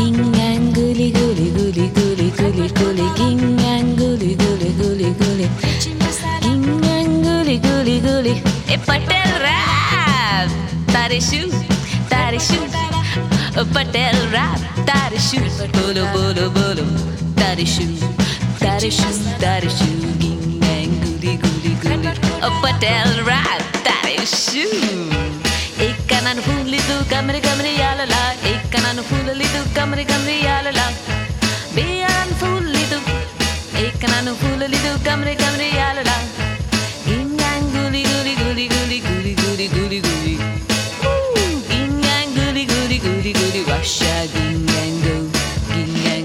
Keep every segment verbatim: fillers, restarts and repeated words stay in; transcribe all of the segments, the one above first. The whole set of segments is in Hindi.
Ging and gully gully gully gully gully gully. Ging and gully gully gully gully. Ging and gully gully gully. A Patel rap. Tare shoe, tare shoe. A Patel rap. Tare shoe. Bolo bolo bolo. Tare shoe, tare shoe, tare shoe. Ging and gully gully gully. A Patel rap. Tare shoe. एक कनान फूली तू कमरे कमरे याला ला एक कनान फूली तू कमरे कमरे याला ला बेयान फूली तू एक कनान फूली तू कमरे कमरे याला ला गिंगांग गुली गुली गुली गुली गुली गुली गुली गुली गिंगांग गुली गुली गुली गुली वाशा गिंगांग गिंगांग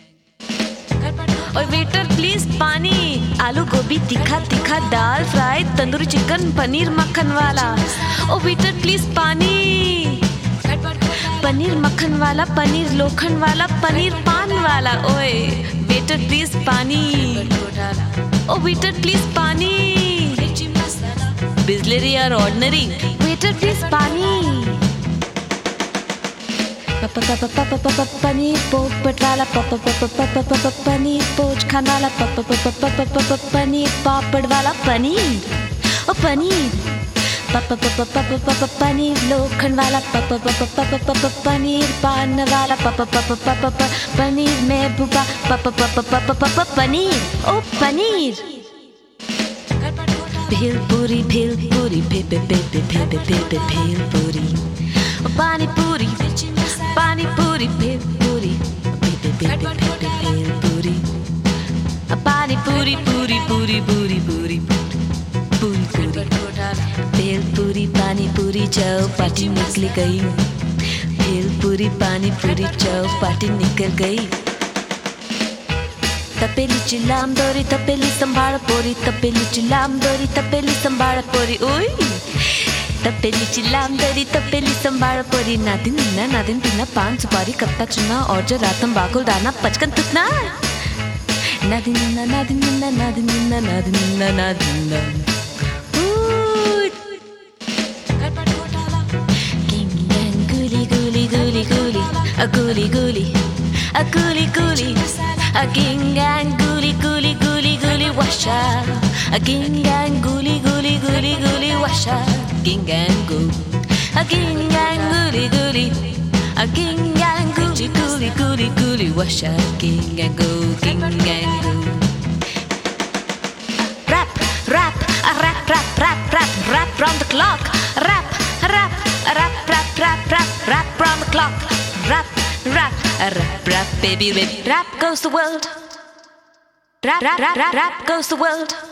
और वेटर प्लीज पानी आलू गोभी तीखा तीखा दाल फ्राई तंदूरी चिकन पनीर मक्खन वाला ओ वेटर प्लीज पानी पनीर मक्खन वाला पनीर लोखंड वाला पनीर पान वाला ओए वेटर प्लीज पानी ओ वेटर प्लीज पानी बिस्लेरी और ऑर्डिनरी वेटर प्लीज पानी पनीर पोपट वाला पनीर पोच खान वाला पनीर पापड़ वाला पनीर ओ पनीर पनीर लोखंड वाला पनीर पान वाला पनीर महबूबा पनीर ओ पनीर भेलपुरी भेलपुरी भेलपुरी पानी पूरी पानी पूरी भेलपुरी भेलपुरी पानी पूरी पूरी पूरी पूरी पूरी पूरी पूरी भेलपुरी पानी पूरी चौपाटी निकल गई भेलपुरी पानी पूरी चौपाटी निकल गई तपेली चिल्लाम दोरी तपेली संभाळ पोरी तपेली चिल्लाम दोरी तपेली संभाळ पोरी ओय तपेली चिल्लाम दोरी तपेली संभाळ पोरी नादिन निन्ना नादिन पिन्ना पान सुपारी कत्ता चुना और जरा तंबाकू दाना पचकन तुतना नादिन निन्ना नादिन निन्ना नादिन निन्ना नादिन निन्ना नादिन निन्ना Guli guli, a guli guli, a guli guli, a ging and guli guli guli guli washa, a ging and guli guli guli guli washa, ging and go, a ging and guli guli, a ging and guli guli guli guli washa, ging and go, ging and go. Rap, rap, a rap, rap, rap, rap, rap round the clock, rap, rap, a rap, rap, rap, rap, rap round the clock. Rap, rap, rap, rap, baby, baby. Rap goes the world. Rap, rap, rap, rap goes the world.